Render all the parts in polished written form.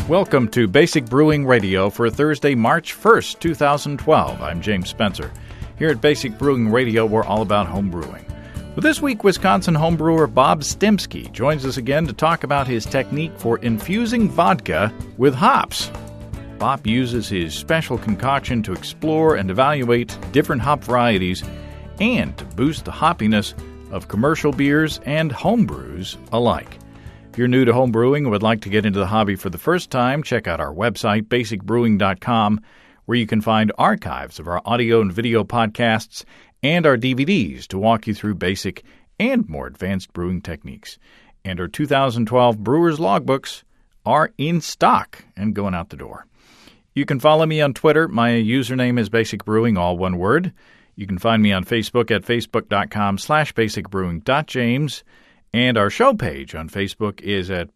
Welcome to Basic Brewing Radio for Thursday, March 1st, 2012. I'm James Spencer. Here at Basic Brewing Radio, we're all about home brewing. Well, this week, Wisconsin homebrewer Bob Stemsky joins us again to talk about his technique for infusing vodka with hops. Bob uses his special concoction to explore and evaluate different hop varieties and to boost the hoppiness of commercial beers and home brews alike. If you're new to home brewing and would like to get into the hobby for the first time, check out our website, basicbrewing.com, where you can find archives of our audio and video podcasts and our DVDs to walk you through basic and more advanced brewing techniques. And our 2012 Brewers Logbooks are in stock and going out the door. You can follow me on Twitter. My username is Basic Brewing, all one word. You can find me on Facebook at facebook.com/basicbrewing.james. And our show page on Facebook is at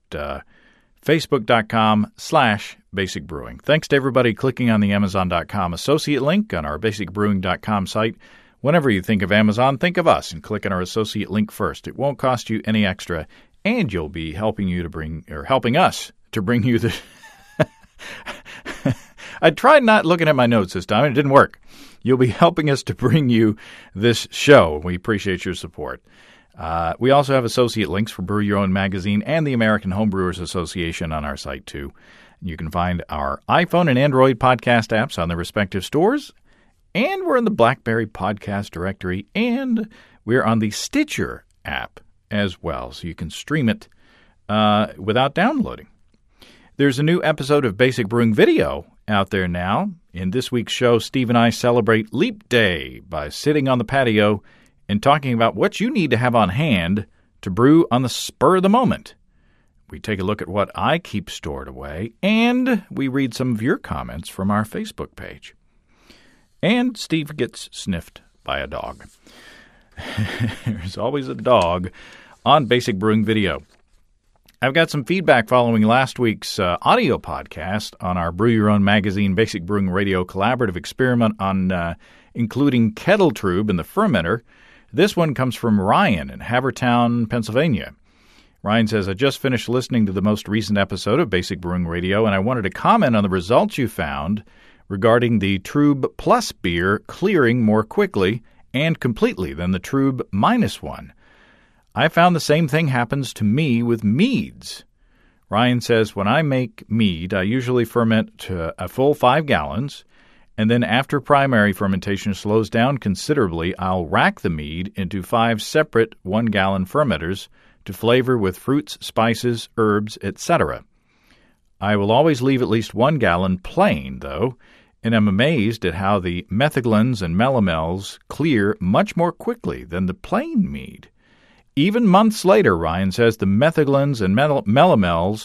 facebook.com/basicbrewing. Thanks to everybody clicking on the Amazon.com associate link on our basicbrewing.com site. Whenever you think of Amazon, think of us and click on our associate link first. It won't cost you any extra, and you'll be helping us to bring you the... I tried not looking at my notes this time, and it didn't work. You'll be helping us to bring you this show. We appreciate your support. We also have associate links for Brew Your Own magazine and the American Homebrewers Association on our site, too. You can find our iPhone and Android podcast apps on their respective stores, and we're in the BlackBerry podcast directory, and we're on the Stitcher app as well, so you can stream it without downloading. There's a new episode of Basic Brewing Video out there now. In this week's show, Steve and I celebrate Leap Day by sitting on the patio and talking about what you need to have on hand to brew on the spur of the moment. We take a look at what I keep stored away, and we read some of your comments from our Facebook page. And Steve gets sniffed by a dog. There's always a dog on Basic Brewing Video. I've got some feedback following last week's audio podcast on our Brew Your Own magazine Basic Brewing Radio collaborative experiment on including kettle trub in the fermenter. This one comes from Ryan in Havertown, Pennsylvania. Ryan says, I just finished listening to the most recent episode of Basic Brewing Radio, and I wanted to comment on the results you found regarding the Trub Plus beer clearing more quickly and completely than the Trub Minus one. I found the same thing happens to me with meads. Ryan says, when I make mead, I usually ferment to a full 5 gallons, and then after primary fermentation slows down considerably, I'll rack the mead into 5 separate 1-gallon fermenters to flavor with fruits, spices, herbs, etc. I will always leave at least 1 gallon plain, though, and I'm amazed at how the metheglins and melomels clear much more quickly than the plain mead. Even months later, Ryan says, the metheglins and melomels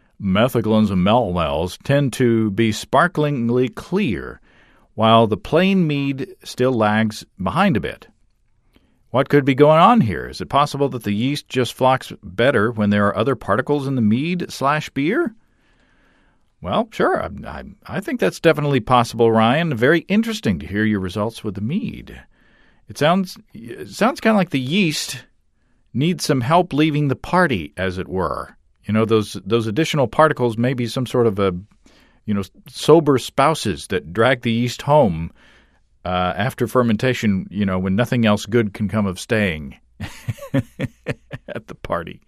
tend to be sparklingly clear, while the plain mead still lags behind a bit. What could be going on here? Is it possible that the yeast just flocks better when there are other particles in the mead/beer? Well, sure. I think that's definitely possible, Ryan. Very interesting to hear your results with the mead. It sounds kind of like the yeast needs some help leaving the party, as it were. You know, those additional particles may be some sort of sober spouses that drag the yeast home after fermentation, when nothing else good can come of staying at the party.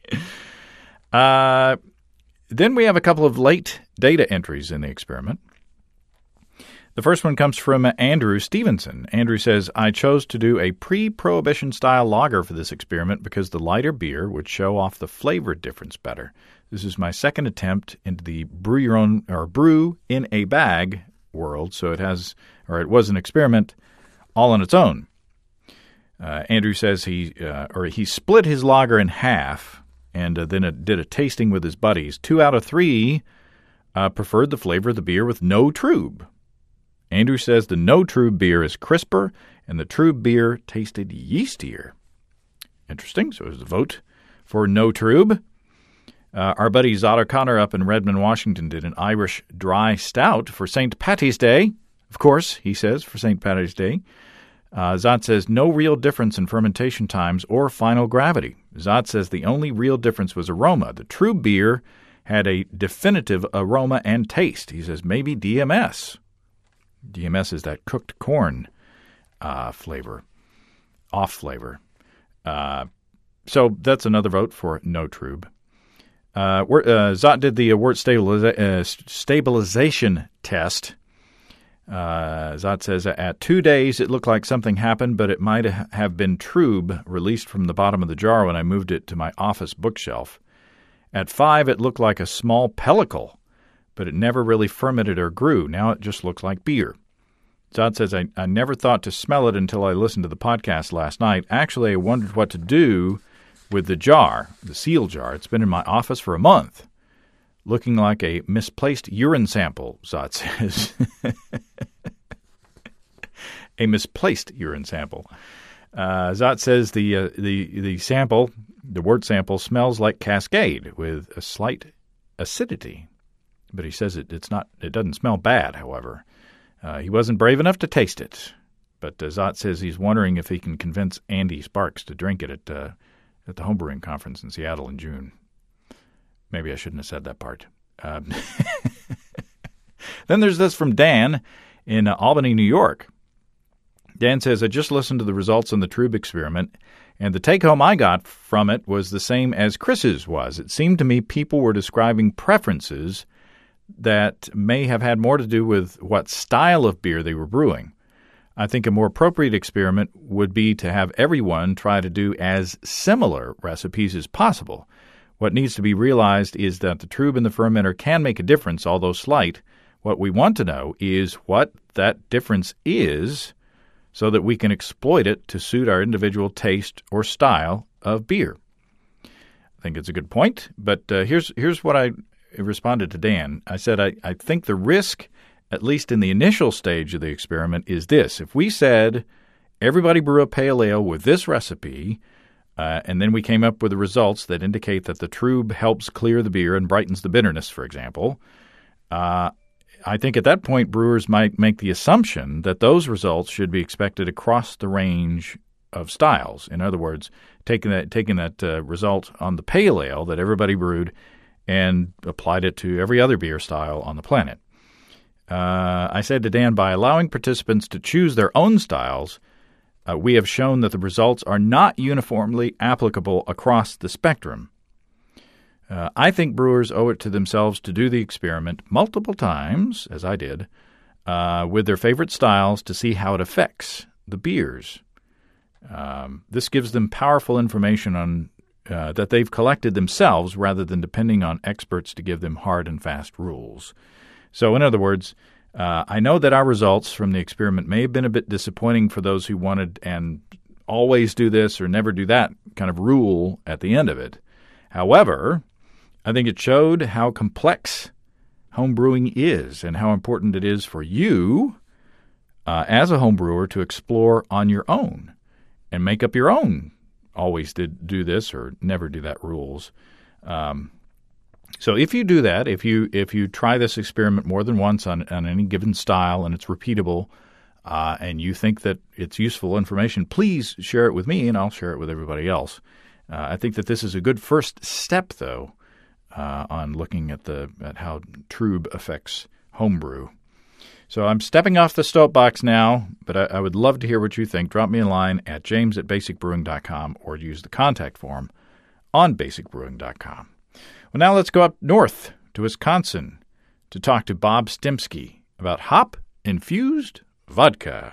Then we have a couple of late data entries in the experiment. The first one comes from Andrew Stevenson. Andrew says, I chose to do a pre-Prohibition style lager for this experiment because the lighter beer would show off the flavor difference better. This is my second attempt into the brew your own or brew in a bag world, so it was an experiment all on its own. Andrew says he split his lager in half and then did a tasting with his buddies. 2 out of 3 preferred the flavor of the beer with no trub. Andrew says the no trub beer is crisper and the trub beer tasted yeastier. Interesting. So it was a vote for no trub. Our buddy Zod O'Connor up in Redmond, Washington, did an Irish dry stout for St. Patty's Day. Of course, he says, for St. Patty's Day. Zod says no real difference in fermentation times or final gravity. Zod says the only real difference was aroma. The true beer had a definitive aroma and taste. He says maybe DMS. DMS is that cooked corn flavor, off flavor. So that's another vote for no Trub. Zot did the wort stabilization test. Zot says, at 2 days, it looked like something happened, but it might have been Trub released from the bottom of the jar when I moved it to my office bookshelf. At 5, it looked like a small pellicle, but it never really fermented or grew. Now it just looks like beer. Zot says, I never thought to smell it until I listened to the podcast last night. Actually, I wondered what to do with the jar, the seal jar. It's been in my office for a month, looking like a misplaced urine sample, Zot says. A misplaced urine sample. Zot says the sample, the wort sample, smells like Cascade with a slight acidity. But he says it doesn't smell bad, however. He wasn't brave enough to taste it. But Zot says he's wondering if he can convince Andy Sparks to drink it at the homebrewing conference in Seattle in June. Maybe I shouldn't have said that part. Then there's this from Dan in Albany, New York. Dan says, I just listened to the results on the Trub experiment, and the take-home I got from it was the same as Chris's was. It seemed to me people were describing preferences that may have had more to do with what style of beer they were brewing. I think a more appropriate experiment would be to have everyone try to do as similar recipes as possible. What needs to be realized is that the Trub and the fermenter can make a difference, although slight. What we want to know is what that difference is so that we can exploit it to suit our individual taste or style of beer. I think it's a good point, but here's what I responded to Dan. I said, I think the risk, at least in the initial stage of the experiment, is this. If we said, everybody brew a pale ale with this recipe, and then we came up with the results that indicate that the Trub helps clear the beer and brightens the bitterness, for example, I think at that point brewers might make the assumption that those results should be expected across the range of styles. In other words, taking that result on the pale ale that everybody brewed and applied it to every other beer style on the planet. I said to Dan, by allowing participants to choose their own styles, we have shown that the results are not uniformly applicable across the spectrum. I think brewers owe it to themselves to do the experiment multiple times, as I did, with their favorite styles to see how it affects the beers. This gives them powerful information on that they've collected themselves rather than depending on experts to give them hard and fast rules. So, in other words, I know that our results from the experiment may have been a bit disappointing for those who wanted and always do this or never do that kind of rule at the end of it. However, I think it showed how complex home brewing is and how important it is for you as a home brewer to explore on your own and make up your own always did do this or never do that rules. So if you do that, if you try this experiment more than once on any given style and it's repeatable and you think that it's useful information, please share it with me and I'll share it with everybody else. I think that this is a good first step, though, on looking at how Trub affects homebrew. So I'm stepping off the soapbox now, but I would love to hear what you think. Drop me a line at james@basicbrewing.com or use the contact form on basicbrewing.com. Well, now let's go up north to Wisconsin to talk to Bob Stimsky about hop-infused vodka.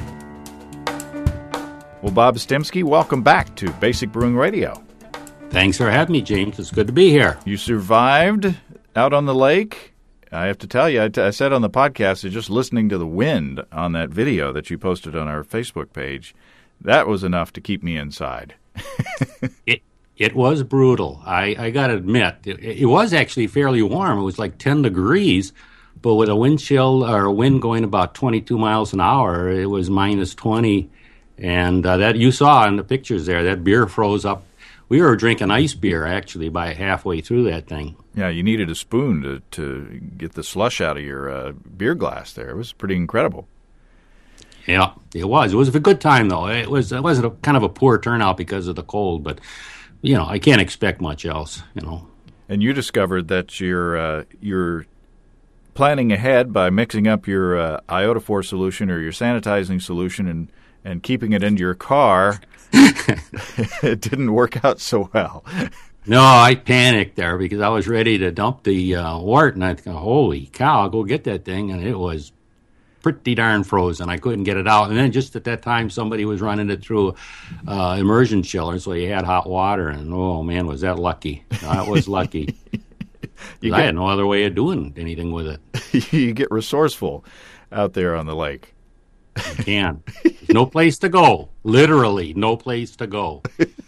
Well, Bob Stimsky, welcome back to Basic Brewing Radio. Thanks for having me, James. It's good to be here. You survived out on the lake. I have to tell you, I said on the podcast, just listening to the wind on that video that you posted on our Facebook page, that was enough to keep me inside. It was brutal. I got to admit, it was actually fairly warm. It was like 10 degrees, but with a wind chill or a wind going about 22 miles an hour, it was minus 20. And that you saw in the pictures there, that beer froze up. We were drinking ice beer, actually, by halfway through that thing. Yeah, you needed a spoon to get the slush out of your beer glass there. It was pretty incredible. Yeah, it was. It was a good time, though. It wasn't a kind of a poor turnout because of the cold, but, I can't expect much else, And you discovered that you're planning ahead by mixing up your iodophor solution or your sanitizing solution and keeping it into your car. It didn't work out so well. No, I panicked there because I was ready to dump the wort, and I thought, holy cow, I'll go get that thing, and it was pretty darn frozen. I couldn't get it out. And then just at that time, somebody was running it through immersion chiller, so you had hot water, and oh, man, was that lucky. That was lucky. I had no other way of doing anything with it. You get resourceful out there on the lake. You can. There's no place to go. Literally, no place to go.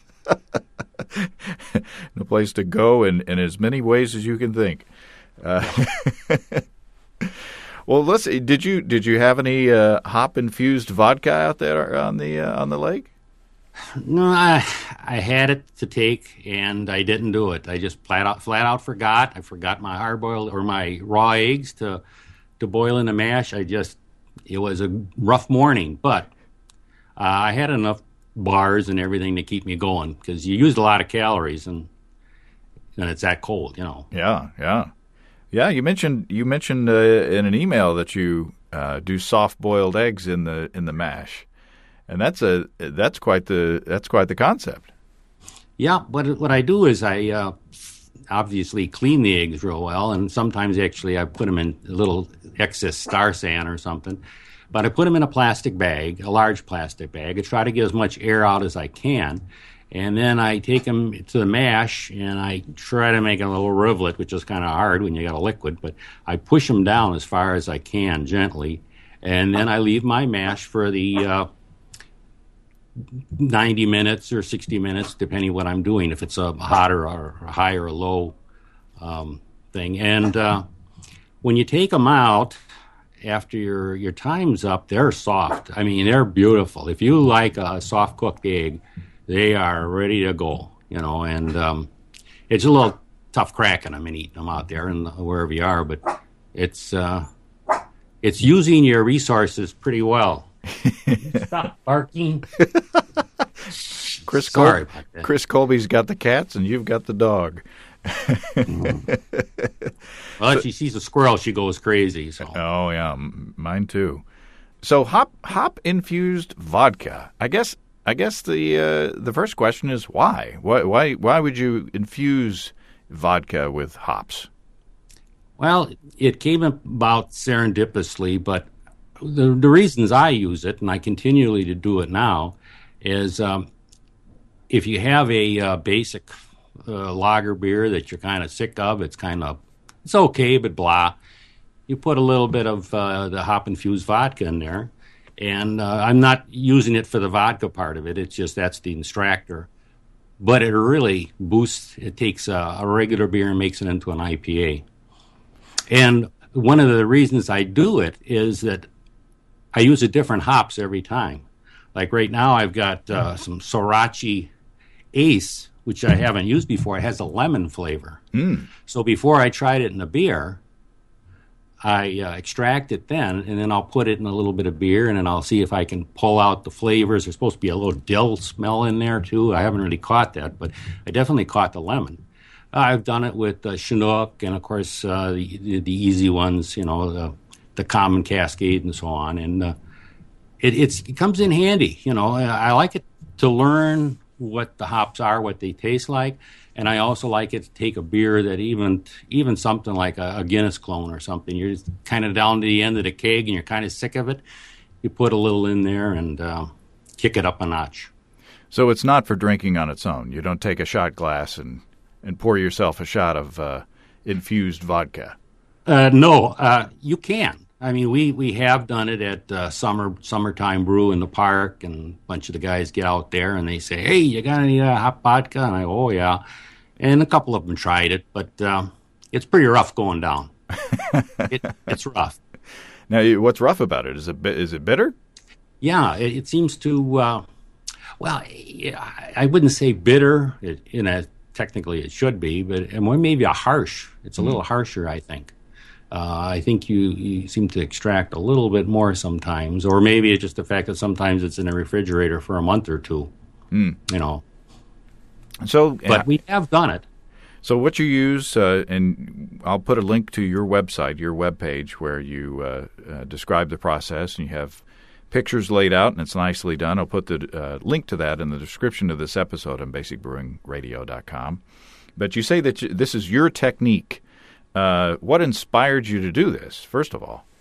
No place to go in as many ways as you can think. Well, let's see. Did you have any hop infused vodka out there on the lake? No, I had it to take, and I didn't do it. I just flat out forgot. I forgot my hard-boiled or my raw eggs to boil in the mash. It was a rough morning, but I had enough bars and everything to keep me going because you used a lot of calories, and it's that cold, Yeah. You mentioned in an email that you do soft-boiled eggs in the mash. And that's quite the concept. Yeah, but what I do is I obviously clean the eggs real well, and sometimes actually I put them in a little excess Star San or something. But I put them in a plastic bag, a large plastic bag. I try to get as much air out as I can, and then I take them to the mash and I try to make a little rivulet, which is kind of hard when you got a liquid. But I push them down as far as I can gently, and then I leave my mash for the 90 minutes or 60 minutes, depending what I'm doing, if it's a hotter or a high or a low thing. And when you take them out after your time's up, they're soft. I mean, they're beautiful. If you like a soft-cooked egg, they are ready to go, and it's a little tough cracking them and eating them out there and wherever you are, but it's using your resources pretty well. Stop barking. Chris Colby's got the cats and you've got the dog. Well, if she sees a squirrel, she goes crazy. So. Oh yeah, mine too. So hop infused vodka. I guess the first question is why? Why would you infuse vodka with hops? Well, it came about serendipitously, but the reasons I use it, and I continually to do it now, is if you have a basic lager beer that you're kind of sick of, it's okay, but blah. You put a little bit of the hop-infused vodka in there, and I'm not using it for the vodka part of it. It's just that's the extractor. But it really boosts, it takes a regular beer and makes it into an IPA. And one of the reasons I do it is that I use a different hops every time. Like right now I've got some Sorachi Ace, which I haven't used before. It has a lemon flavor. So before I tried it in a beer, I extract it then, and then I'll put it in a little bit of beer, and then I'll see if I can pull out the flavors. There's supposed to be a little dill smell in there, too. I haven't really caught that, but I definitely caught the lemon. I've done it with Chinook and, of course, the easy ones, the common Cascade and so on. And it comes in handy. I like it to learn what the hops are, what they taste like. And I also like it to take a beer that even something like a Guinness clone or something, you're just kind of down to the end of the keg and you're kind of sick of it. You put a little in there and kick it up a notch. So it's not for drinking on its own. You don't take a shot glass and pour yourself a shot of infused vodka. No, you can. I mean, we have done it at summertime brew in the park, and a bunch of the guys get out there and they say, "Hey, you got any hot vodka?" And I go, "Oh yeah," and a couple of them tried it, but it's pretty rough going down. It's rough. Now, what's rough about it? Is it bitter? Yeah, it seems to. Well, I wouldn't say bitter. Technically it should be, but maybe a harsh. It's a little harsher, I think. I think you seem to extract a little bit more sometimes, or maybe it's just the fact that sometimes it's in the refrigerator for a month or two. So, but we have done it. So what you use, and I'll put a link to your website, your webpage, where you describe the process, and you have pictures laid out, and it's nicely done. I'll put the link to that in the description of this episode on basicbrewingradio.com. But you say that this is your technique. What inspired you to do this, first of all?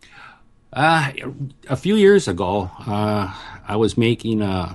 A few years ago, I was making a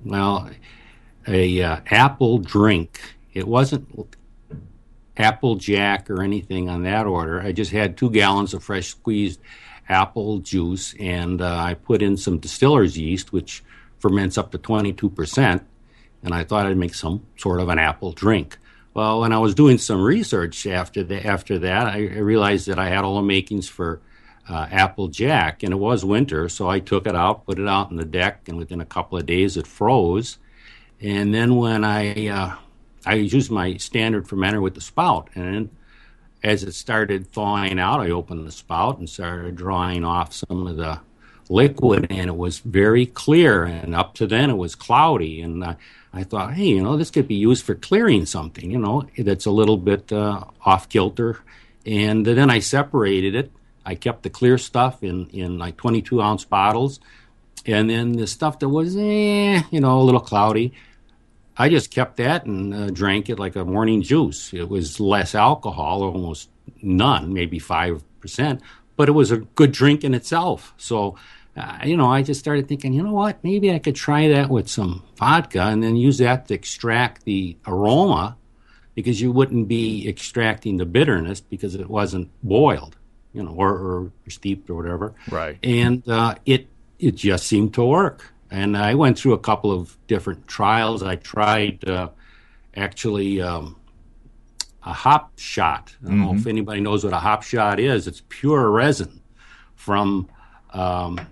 apple drink. It wasn't Apple Jack or anything on that order. I just had 2 gallons of fresh squeezed apple juice, and I put in some distiller's yeast, which ferments up to 22%, and I thought I'd make some sort of an apple drink. Well, when I was doing some research after that, I realized that I had all the makings for Apple Jack, and it was winter, so I took it out, put it out on the deck, and within a couple of days it froze. And then when I used my standard fermenter with the spout, and as it started thawing out, I opened the spout and started drawing off some of the liquid, and it was very clear, and up to then it was cloudy, and I thought, hey, this could be used for clearing something, that's a little bit off kilter. And then I separated it. I kept the clear stuff in like 22-ounce bottles, and then the stuff that was, a little cloudy, I just kept that and drank it like a morning juice. It was less alcohol, almost none, maybe 5%, but it was a good drink in itself. So, I just started thinking, you know what, maybe I could try that with some vodka and then use that to extract the aroma, because you wouldn't be extracting the bitterness because it wasn't boiled, or steeped or whatever. Right. And it just seemed to work. And I went through a couple of different trials. I tried actually a hop shot. I don't know if anybody knows what a hop shot is. It's pure resin from, I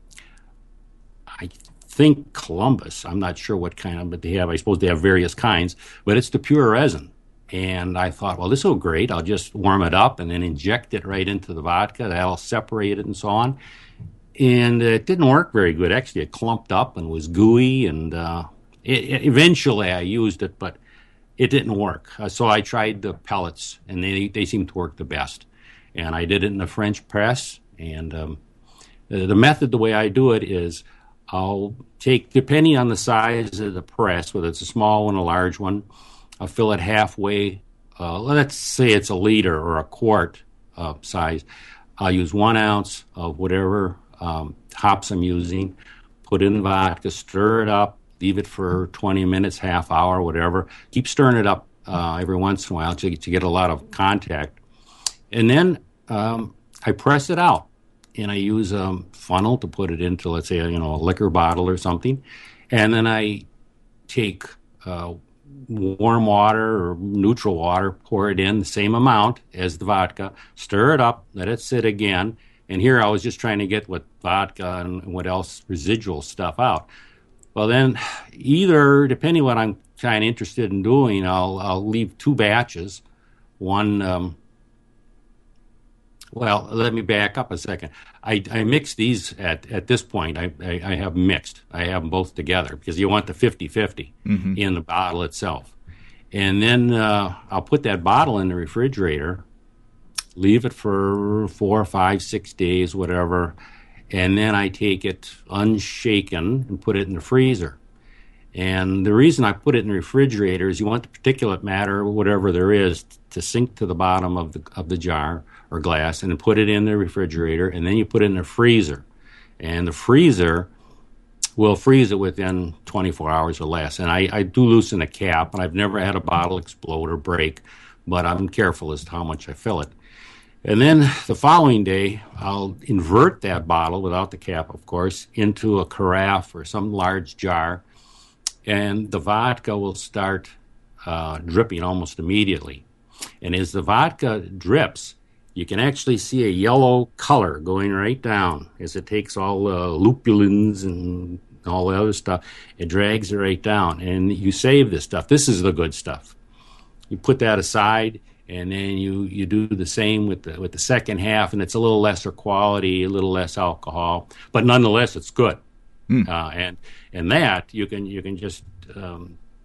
think, Columbus. I'm not sure what kind of, but they have, I suppose they have various kinds, but it's the pure resin. And I thought, well, this will be great. I'll just warm it up and then inject it right into the vodka. That'll separate it and so on. And it didn't work very good. Actually, it clumped up and was gooey. And eventually I used it, but it didn't work. So I tried the pellets, and they seemed to work the best. And I did it in a French press. And the method, the way I do it is I'll take, depending on the size of the press, whether it's a small one, a large one, I'll fill it halfway. Let's say it's a liter or a quart size. I'll use 1 ounce of whatever hops I'm using, put in the vodka, stir it up, leave it for 20 minutes, half hour, whatever. Keep stirring it up every once in a while to get a lot of contact. And then I press it out, and I use a funnel to put it into, let's say, a liquor bottle or something. And then I take warm water or neutral water, pour it in the same amount as the vodka, stir it up, let it sit again. And here I was just trying to get what vodka and what else, residual stuff out. Well, then either, depending what I'm kind of interested in doing, I'll leave 2 batches. One, well, let me back up a second. I mix these at this point. I have mixed. I have them both together because you want the 50-50 in the bottle itself. And then I'll put that bottle in the refrigerator, leave it for 4, 5, 6 days, whatever, and then I take it unshaken and put it in the freezer. And the reason I put it in the refrigerator is you want the particulate matter, whatever there is, to sink to the bottom of the jar or glass, and then put it in the refrigerator, and then you put it in the freezer. And the freezer will freeze it within 24 hours or less. And I do loosen a cap, and I've never had a bottle explode or break, but I'm careful as to how much I fill it. And then the following day, I'll invert that bottle, without the cap, of course, into a carafe or some large jar, and the vodka will start dripping almost immediately. And as the vodka drips, you can actually see a yellow color going right down as it takes all the lupulins and all the other stuff. It drags it right down, and you save this stuff. This is the good stuff. You put that aside, and then you do the same with the second half, and it's a little lesser quality, a little less alcohol, but nonetheless, it's good. And that you can just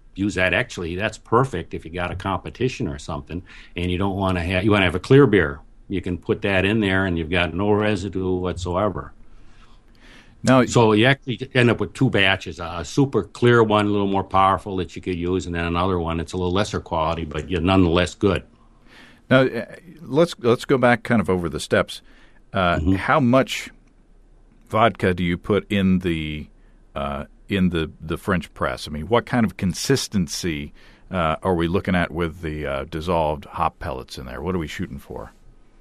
use that. Actually, that's perfect if you got a competition or something, and you don't want to have, you want to have a clear beer. You can put that in there, and you've got no residue whatsoever. Now, so you actually end up with two batches: a super clear one, a little more powerful that you could use, and then another one that's a little lesser quality, but you're nonetheless good. Now, let's go back kind of over the steps. How much vodka do you put in the French press? I mean, what kind of consistency are we looking at with the dissolved hop pellets in there? What are we shooting for?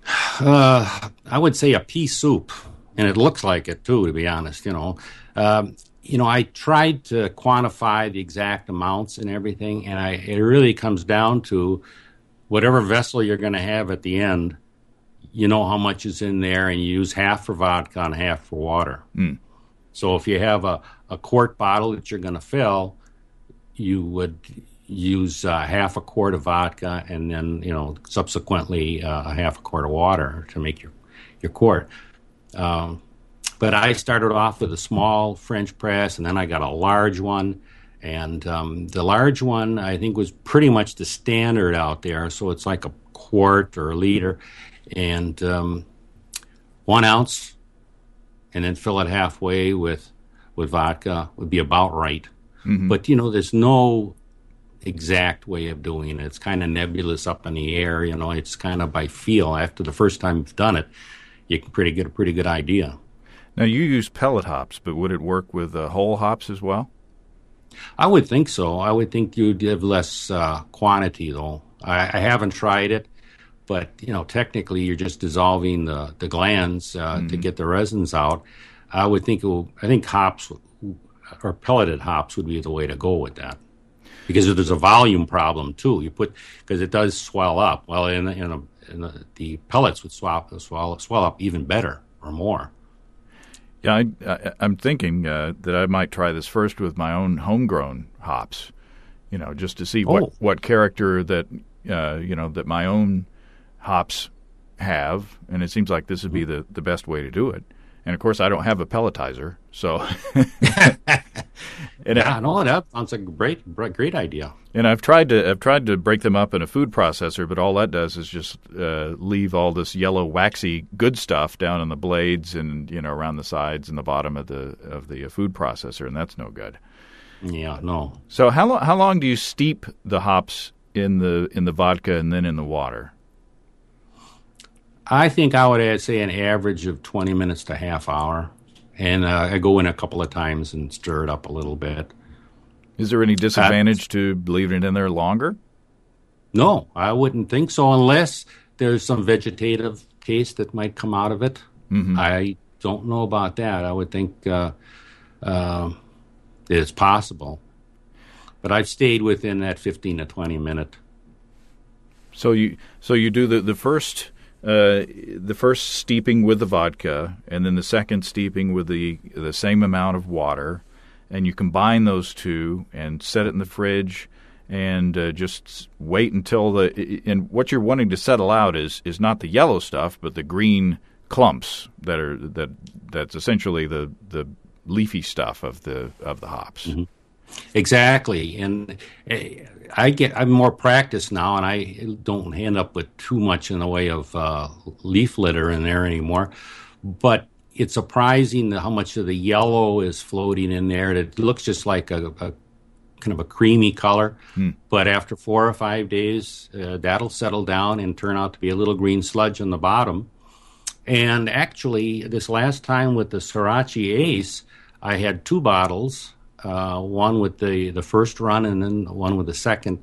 I would say a pea soup, and it looks like it too, to be honest. I tried to quantify the exact amounts and everything, and it really comes down to whatever vessel you're going to have at the end. You know how much is in there, and you use half for vodka and half for water. So if you have a quart bottle that you're going to fill, you would use half a quart of vodka, and then subsequently a half a quart of water to make your quart. But I started off with a small French press, and then I got a large one. And the large one, I think, was pretty much the standard out there. So it's like a quart or a liter, and 1 ounce, and then fill it halfway with vodka would be about right. But, there's no exact way of doing it. It's kind of nebulous up in the air. It's kind of by feel. After the first time you've done it, you can get a pretty good idea. Now, you use pellet hops, but would it work with whole hops as well? I would think so. I would think you'd have less quantity, though. I haven't tried it, but technically you're just dissolving the glands to get the resins out. I would think hops or pelleted hops would be the way to go with that, because there's a volume problem too. Because it does swell up. Well, the pellets would swell up even better or more. Yeah, I'm thinking that I might try this first with my own homegrown hops, just to see what character that that my own hops have, and it seems like this would be the best way to do it. And of course, I don't have a pelletizer, so. That sounds like a great idea. And I've tried to break them up in a food processor, but all that does is just leave all this yellow waxy good stuff down on the blades and around the sides and the bottom of the food processor, and that's no good. Yeah, no. So how long do you steep the hops in the vodka and then in the water? I think I would say an average of 20 minutes to half hour. And I go in a couple of times and stir it up a little bit. Is there any disadvantage to leaving it in there longer? No, I wouldn't think so, unless there's some vegetative taste that might come out of it. I don't know about that. I would think it's possible. But I've stayed within that 15 to 20 minute. So you do the first steeping with the vodka, and then the second steeping with the same amount of water, and you combine those two and set it in the fridge, and just wait until and what you're wanting to settle out is not the yellow stuff, but the green clumps that's essentially the leafy stuff of the hops. Exactly, and I'm more practiced now, and I don't end up with too much in the way of leaf litter in there anymore. But it's surprising how much of the yellow is floating in there. It looks just like a kind of a creamy color, but after 4 or 5 days, that'll settle down and turn out to be a little green sludge on the bottom. And actually, this last time with the Sorachi Ace, I had 2 bottles. One with the first run and then one with the second.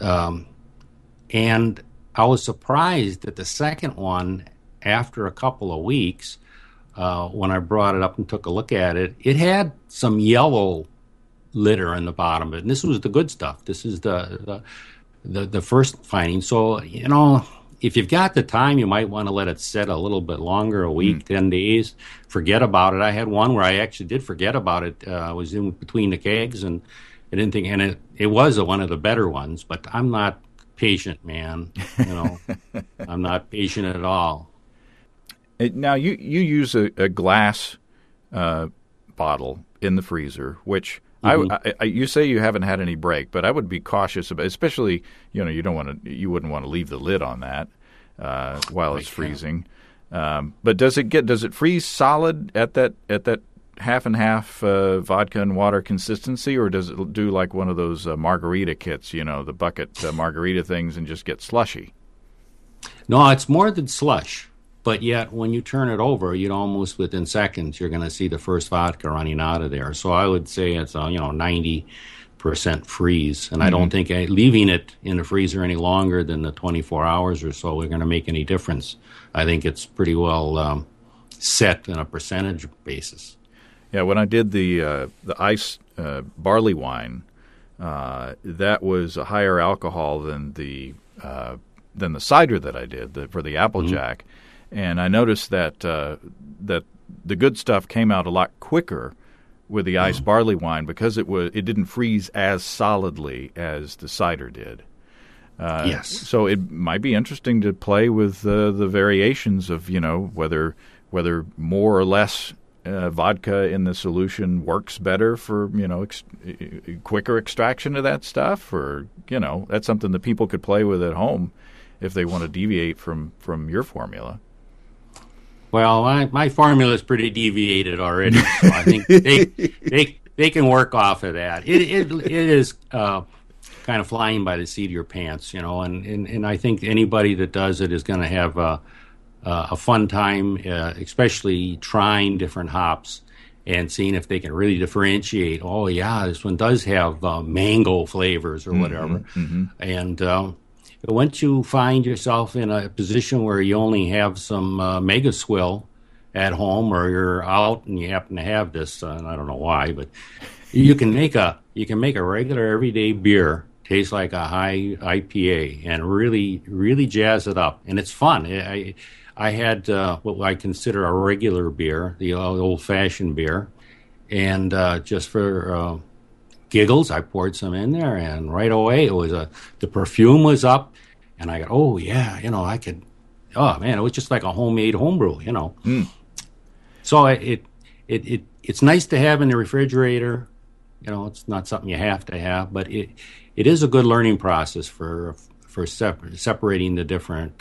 And I was surprised that the second one, after a couple of weeks, when I brought it up and took a look at it, it had some yellow litter in the bottom of it. And this was the good stuff. This is the first finding. So, if you've got the time, you might want to let it sit a little bit longer, a week, 10 days. Forget about it. I had one where I actually did forget about it. I was in between the kegs, and I didn't think, and it was one of the better ones. But I'm not patient, man. I'm not patient at all. Now you use a glass bottle in the freezer, which You say you haven't had any break, but I would be cautious about, especially you wouldn't want to leave the lid on that while it's freezing. But does it freeze solid at that half and half vodka and water consistency, or does it do like one of those margarita kits, the bucket margarita things, and just get slushy? No, it's more than slush. But yet, when you turn it over, almost within seconds, you're going to see the first vodka running out of there. So I would say it's 90% freeze, and I don't think leaving it in the freezer any longer than the 24 hours or so are going to make any difference. I think it's pretty well set on a percentage basis. Yeah, when I did the ice barley wine, that was a higher alcohol than the cider that I did for the Applejack. And I noticed that that the good stuff came out a lot quicker with the ice barley wine because it didn't freeze as solidly as the cider did. Yes. So it might be interesting to play with the variations of whether more or less vodka in the solution works better for quicker extraction of that stuff, or that's something that people could play with at home if they want to deviate from your formula. Well, my formula is pretty deviated already, so I think they can work off of that. It is kind of flying by the seat of your pants, and I think anybody that does it is going to have a fun time, especially trying different hops and seeing if they can really differentiate. Oh, yeah, this one does have mango flavors or whatever, and once you find yourself in a position where you only have some Mega Swill at home, or you're out and you happen to have this, and I don't know why, but you can make a regular everyday beer taste like a high IPA and really, really jazz it up, and it's fun. I had what I consider a regular beer, the old-fashioned beer, and just for giggles, I poured some in there, and right away it was the perfume was up, and I go, oh yeah, I could. Oh man, it was just like a homemade homebrew, So it's nice to have in the refrigerator. It's not something you have to have, but it is a good learning process for separating the different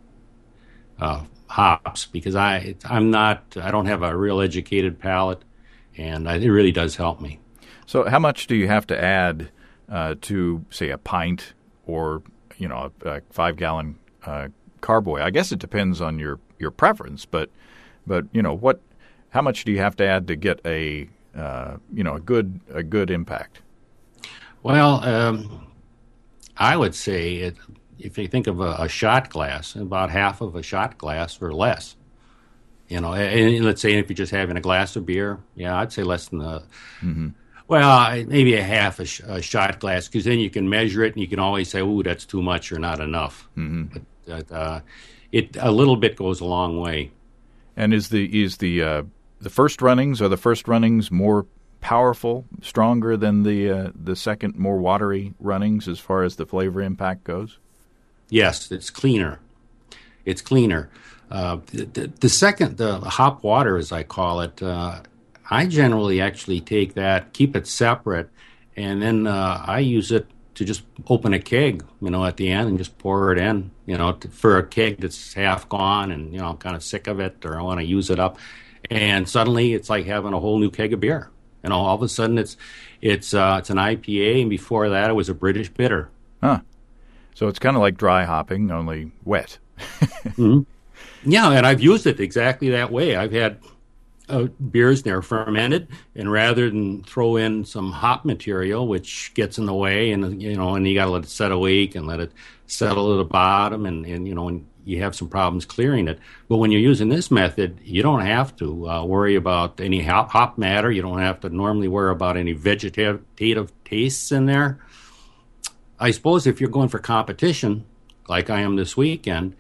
hops, because I don't have a real educated palate, and it really does help me. So how much do you have to add to, say, a pint or, a 5-gallon carboy? I guess it depends on your preference, but how much do you have to add to get a good impact? Well, I would say if you think of a shot glass, about half of a shot glass or less. And let's say if you're just having a glass of beer, I'd say less than the. Well, maybe a half a shot glass, because then you can measure it and you can always say, "Ooh, that's too much or not enough." But a little bit goes a long way. And is the first runnings more powerful, stronger than the second, more watery runnings as far as the flavor impact goes? Yes, it's cleaner. It's cleaner. The second, the hop water, as I call it. I generally actually take that, keep it separate, and then I use it to just open a keg, at the end and just pour it in, for a keg that's half gone and, I'm kind of sick of it or I want to use it up. And suddenly it's like having a whole new keg of beer. All of a sudden it's an IPA, and before that it was a British bitter. Huh. So it's kind of like dry hopping, only wet. Yeah, and I've used it exactly that way. I've had beers that are fermented, and rather than throw in some hop material, which gets in the way, and you got to let it set a week and let it settle at the bottom, and you have some problems clearing it. But when you're using this method, you don't have to worry about any hop matter. You don't have to normally worry about any vegetative tastes in there. I suppose if you're going for competition, like I am this weekend,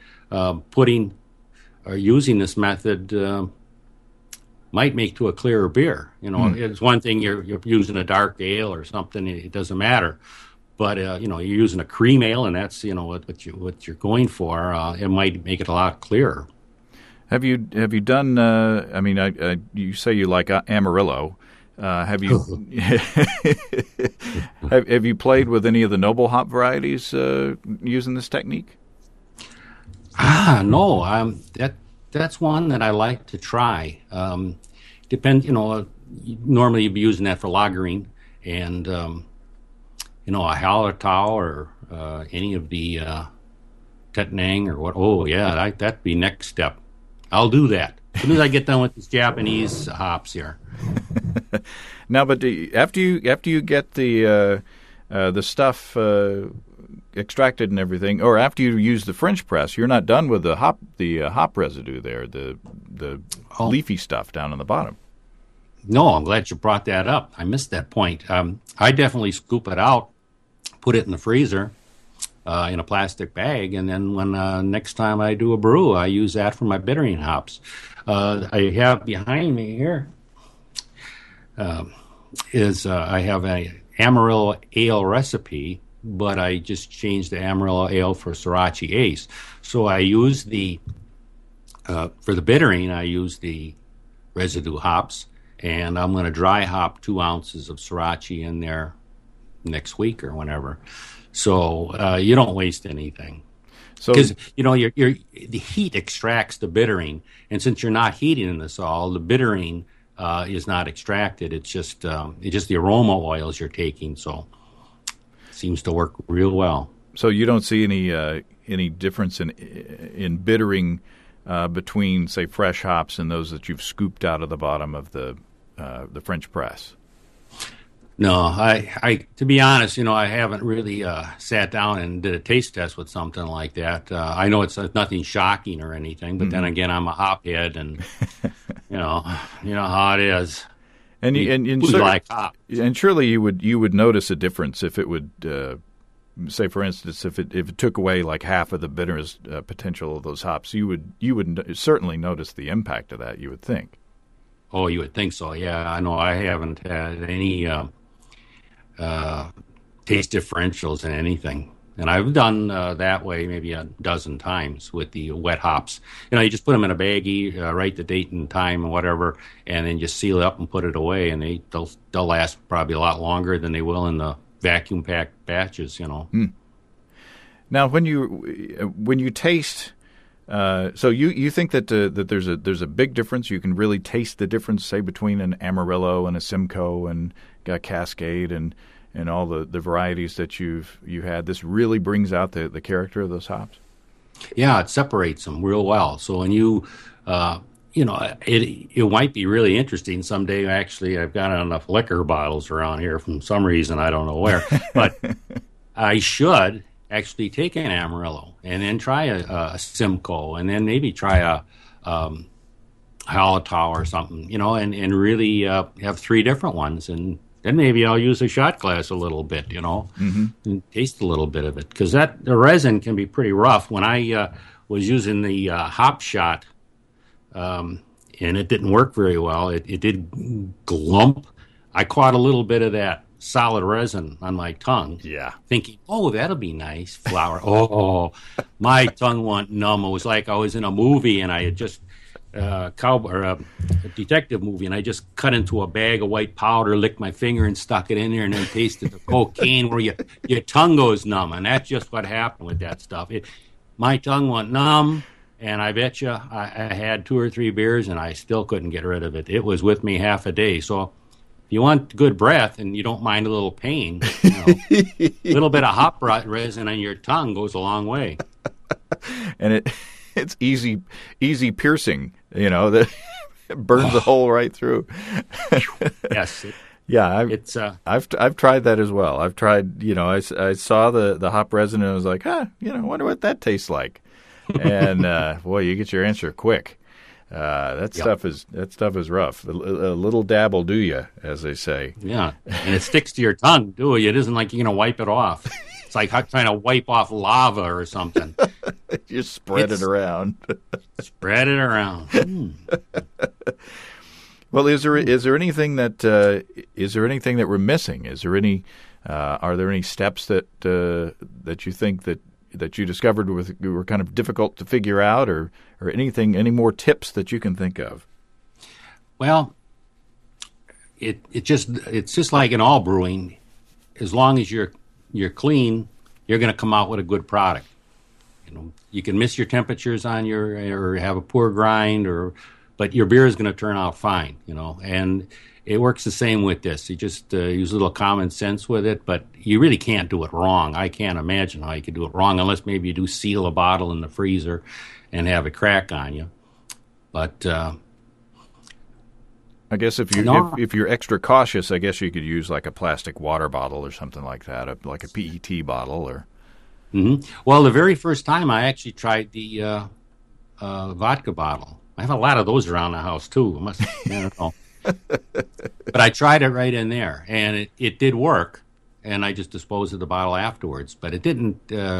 using this method might make to a clearer beer. It's one thing you're using a dark ale or something; it doesn't matter. But you're using a cream ale, and that's what you're going for. It might make it a lot clearer. Have you done? You say you like Amarillo. Have you have you played with any of the noble hop varieties using this technique? No. That's one that I like to try. Normally you'd be using that for lagering, and a Hallertau or any of the Tettnang or what. Oh yeah, that'd be next step. I'll do that as soon as I get done with these Japanese hops here. Now, but after you get the stuff extracted and everything, or after you use the French press, you're not done with the hop residue there, the leafy stuff down on the bottom. No, I'm glad you brought that up. I missed that point. I definitely scoop it out, put it in the freezer in a plastic bag, and then when next time I do a brew, I use that for my bittering hops. I have behind me here I have a Amarillo ale recipe, but I just changed the Amarillo ale for Sorachi Ace. So I use for the bittering, I use the residue hops, and I'm going to dry hop 2 ounces of Sorachi in there next week or whenever. So you don't waste anything. Because the heat extracts the bittering, and since you're not heating this all, the bittering is not extracted. It's just the aroma oils you're taking. So it seems to work real well. So you don't see any difference in bittering between, say, fresh hops and those that you've scooped out of the bottom of the French press? No, I to be honest, I haven't really sat down and did a taste test with something like that. I know it's nothing shocking or anything, but then again, I'm a hop head, and you know how it is. And like hop. And surely you would notice a difference if it would say, for instance, if it took away like half of the bitterness potential of those hops, you would certainly notice the impact of that. You would think. Oh, you would think so. Yeah, I know. I haven't had any taste differentials in anything. And I've done that way maybe a dozen times with the wet hops. You just put them in a baggie, write the date and time and whatever, and then just seal it up and put it away. And they'll last probably a lot longer than they will in the vacuum packed batches. Now, when you taste, so you think that there's a big difference. You can really taste the difference, say, between an Amarillo and a Simcoe and a Cascade and all the varieties that you had. This really brings out the character of those hops. Yeah, it separates them real well. So when you, it might be really interesting someday. Actually, I've got enough liquor bottles around here from some reason, I don't know where, but I should actually take an Amarillo and then try a Simcoe and then maybe try a Hallertau or something, and really have 3 different ones. And then maybe I'll use a shot glass a little bit, and taste a little bit of it. Because the resin can be pretty rough. When I was using the hop shot, and it didn't work very well, it did glump. I caught a little bit of that solid resin on my tongue. Yeah. Thinking, oh, that'll be nice. Flour. Oh, my tongue went numb. It was like I was in a movie and I had just a detective movie, and I just cut into a bag of white powder, licked my finger and stuck it in there, and then tasted the cocaine where your tongue goes numb. And that's just what happened with that stuff. My tongue went numb, and I bet you I had 2 or 3 beers, and I still couldn't get rid of it. It was with me half a day. So if you want good breath and you don't mind a little pain, a little bit of hop resin on your tongue goes a long way. And it's easy piercing, that burns a hole right through. Yes. Yeah, I've tried that as well. I've tried, I saw the hop resin and I was like, I wonder what that tastes like. And boy, you get your answer quick. That stuff is rough. A little dab will do you, as they say. Yeah, and it sticks to your tongue, too. It isn't like you're going to wipe it off. It's like trying to wipe off lava or something. You spread it around. Spread it around. Well, is there anything that we're missing? Is there any? Are there any steps that you think that you discovered were kind of difficult to figure out, or any more tips that you can think of? Well, it's just like in all brewing. As long as you're clean, you're going to come out with a good product. You can miss your temperatures on or have a poor grind, but your beer is going to turn out fine. And it works the same with this. You just use a little common sense with it, but you really can't do it wrong. I can't imagine how you could do it wrong unless maybe you do seal a bottle in the freezer and have a crack on you. But I guess if you're extra cautious, I guess you could use like a plastic water bottle or something like that, like a PET bottle. Or Well, the very first time I actually tried the vodka bottle. I have a lot of those around the house too. I don't know. But I tried it right in there, and it did work, and I just disposed of the bottle afterwards. But it didn't,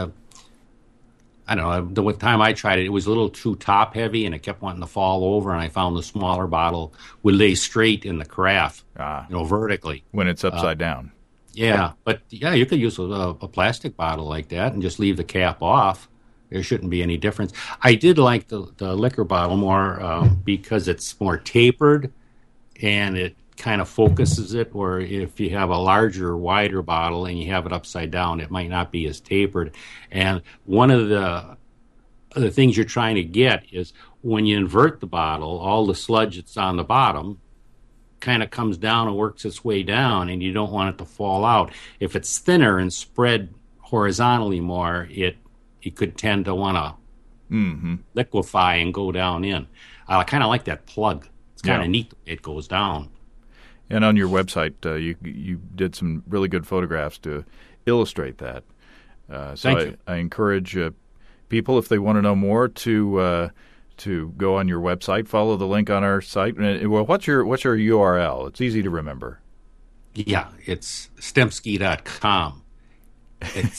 I don't know, the time I tried it, it was a little too top-heavy, and it kept wanting to fall over, and I found the smaller bottle would lay straight in the carafe, vertically. When it's upside down. Yeah, but you could use a plastic bottle like that and just leave the cap off. There shouldn't be any difference. I did like the liquor bottle more because it's more tapered, and it kind of focuses it, or if you have a larger, wider bottle and you have it upside down, it might not be as tapered. And one of the things you're trying to get is when you invert the bottle, all the sludge that's on the bottom kind of comes down and works its way down, and you don't want it to fall out. If it's thinner and spread horizontally more, it could tend to want to liquefy and go down in. I kind of like that plug. It's kind of neat the way it goes down. And on your website, you did some really good photographs to illustrate that. Thank you. I encourage people, if they want to know more, to go on your website, follow the link on our site. Well, what's your URL? It's easy to remember. Yeah, it's stempski.com. It's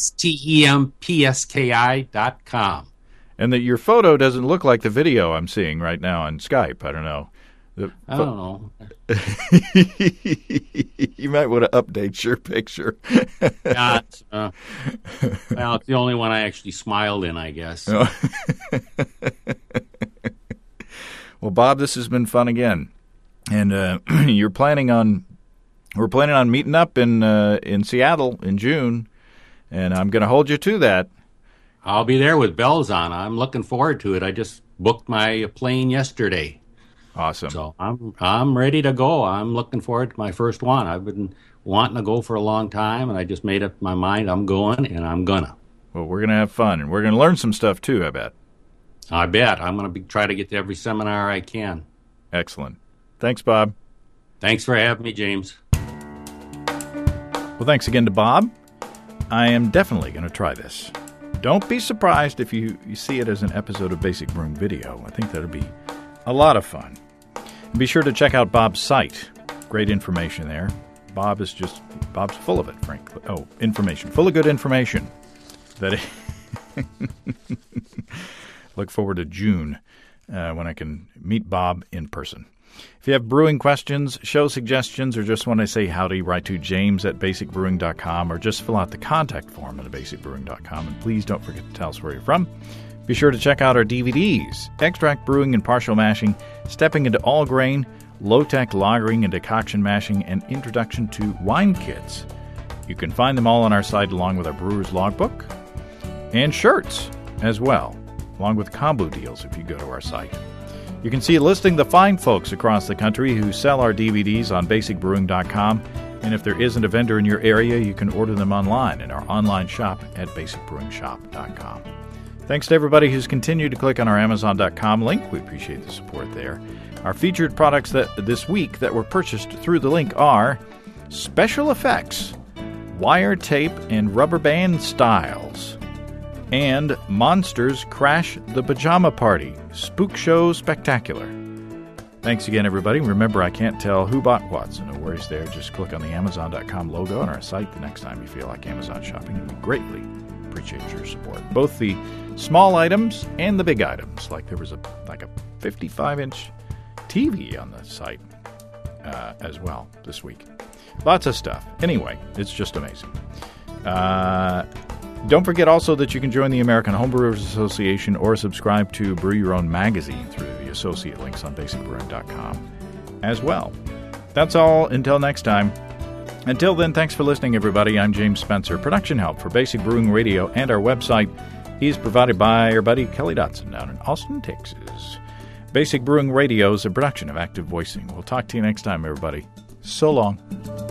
STEMPSKI.com. And that your photo doesn't look like the video I'm seeing right now on Skype. I don't know. I don't know. You might want to update your picture. Yeah, it's the only one I actually smiled in, I guess. Well, Bob, this has been fun again, and we're planning on meeting up in Seattle in June, and I'm going to hold you to that. I'll be there with bells on. I'm looking forward to it. I just booked my plane yesterday. Awesome. So I'm ready to go. I'm looking forward to my first one. I've been wanting to go for a long time, and I just made up my mind I'm going, and I'm gonna. Well, we're going to have fun, and we're going to learn some stuff too, I bet. I bet. I'm going to try to get to every seminar I can. Excellent. Thanks, Bob. Thanks for having me, James. Well, thanks again to Bob. I am definitely going to try this. Don't be surprised if you see it as an episode of Basic Brewing Video. I think that'll be a lot of fun. And be sure to check out Bob's site. Great information there. Bob's full of it, frankly. Oh, information. Full of good information. Look forward to June when I can meet Bob in person. If you have brewing questions, show suggestions, or just want to say howdy, write to james@basicbrewing.com or just fill out the contact form at basicbrewing.com. And please don't forget to tell us where you're from. Be sure to check out our DVDs, Extract Brewing and Partial Mashing, Stepping into All Grain, Low-Tech Lagering and Decoction Mashing, and Introduction to Wine Kits. You can find them all on our site along with our Brewer's Logbook and shirts as well, along with combo deals if you go to our site. You can see a listing of the fine folks across the country who sell our DVDs on basicbrewing.com, and if there isn't a vendor in your area, you can order them online in our online shop at basicbrewingshop.com. Thanks to everybody who's continued to click on our Amazon.com link. We appreciate the support there. Our featured products this week that were purchased through the link are Special Effects, Wire Tape and Rubber Band Styles, and Monsters Crash the Pajama Party, Spook Show Spectacular. Thanks again, everybody. Remember, I can't tell who bought what, so no worries there. Just click on the Amazon.com logo on our site the next time you feel like Amazon shopping, and we greatly appreciate your support. Both the small items and the big items. Like there was a 55-inch TV on the site as well this week. Lots of stuff. Anyway, it's just amazing. Don't forget also that you can join the American Homebrewers Association or subscribe to Brew Your Own magazine through the associate links on basicbrewing.com as well. That's all until next time. Until then, thanks for listening, everybody. I'm James Spencer. Production help for Basic Brewing Radio and our website is provided by our buddy Kelly Dotson down in Austin, Texas. Basic Brewing Radio is a production of Active Voicing. We'll talk to you next time, everybody. So long.